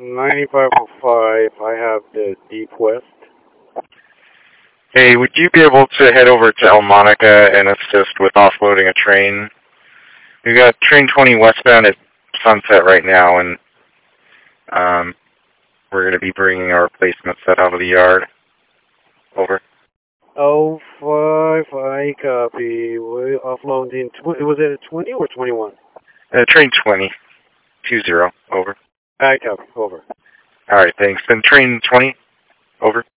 9505, I have the Deep West. Hey, would you be able to head over to El Monica and assist with offloading a train? We got train 20 westbound at Sunset right now, and we're going to be bringing our replacement set out of the yard. Over. 05, I copy. We offloading, was it a 20 or 21? Train 20, 20, over. I copy, over. All right, thanks. And train 20, over.